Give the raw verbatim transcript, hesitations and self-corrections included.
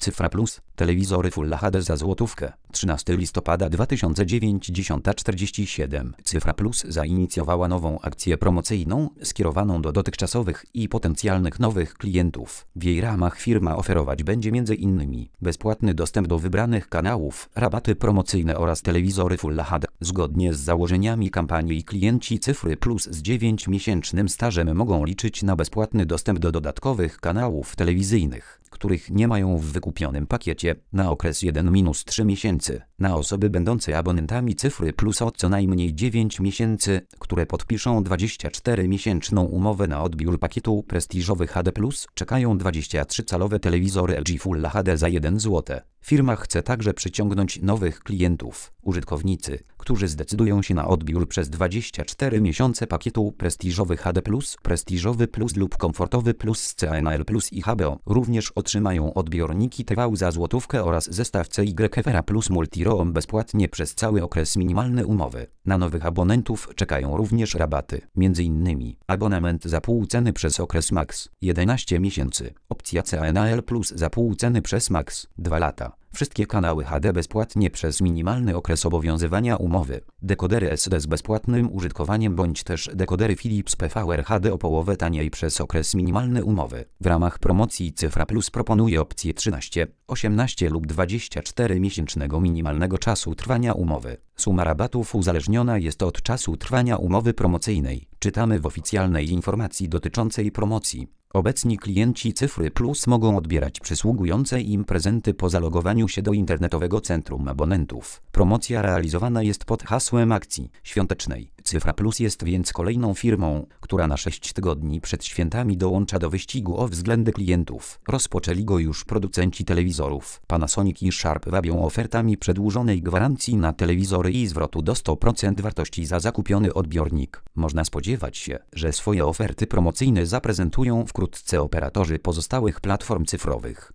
Cyfra Plus, telewizory Full H D za złotówkę. trzynastego listopada dwa tysiące dziewięć, dziesiąta czterdzieści siedem. Cyfra Plus zainicjowała nową akcję promocyjną skierowaną do dotychczasowych i potencjalnych nowych klientów. W jej ramach firma oferować będzie między innymi bezpłatny dostęp do wybranych kanałów, rabaty promocyjne oraz telewizory Full H D. Zgodnie z założeniami kampanii klienci Cyfry Plus z dziewięciomiesięcznym stażem mogą liczyć na bezpłatny dostęp do dodatkowych kanałów telewizyjnych, których nie mają w wykupionym pakiecie, na okres jeden do trzech miesięcy. Na osoby będące abonentami Cyfry Plus od co najmniej dziewięć miesięcy, które podpiszą dwudziestoczteromiesięczną umowę na odbiór pakietu prestiżowy H D plus, czekają dwudziestotrzocalowe telewizory L G Full H D za jeden złoty. Firma chce także przyciągnąć nowych klientów, użytkownicy, którzy zdecydują się na odbiór przez dwadzieścia cztery miesiące pakietu prestiżowy H D plus, prestiżowy plus lub komfortowy plus z C N L plus i H B O. Również otrzymają odbiorniki T V za złotówkę oraz zestaw C Y F R plus Multiroom bezpłatnie przez cały okres minimalny umowy. Na nowych abonentów czekają również rabaty, między innymi abonament za pół ceny przez okres max jedenaście miesięcy, opcja C N L plus za pół ceny przez max dwa lata. Wszystkie kanały H D bezpłatnie przez minimalny okres obowiązywania umowy. Dekodery S D z bezpłatnym użytkowaniem bądź też dekodery Philips P V R H D o połowę taniej przez okres minimalny umowy. W ramach promocji Cyfra Plus proponuje opcje trzynaście, osiemnaście lub dwadzieścia cztery miesięcznego minimalnego czasu trwania umowy. Suma rabatów uzależniona jest od czasu trwania umowy promocyjnej. Czytamy w oficjalnej informacji dotyczącej promocji. Obecni klienci Cyfry Plus mogą odbierać przysługujące im prezenty po zalogowaniu się do internetowego centrum abonentów. Promocja realizowana jest pod hasłem akcji świątecznej. Cyfra Plus jest więc kolejną firmą, która na sześć tygodni przed świętami dołącza do wyścigu o względy klientów. Rozpoczęli go już producenci telewizorów. Panasonic i Sharp wabią ofertami przedłużonej gwarancji na telewizory i zwrotu do stu procent wartości za zakupiony odbiornik. Można spodziewać się, że swoje oferty promocyjne zaprezentują wkrótce operatorzy pozostałych platform cyfrowych.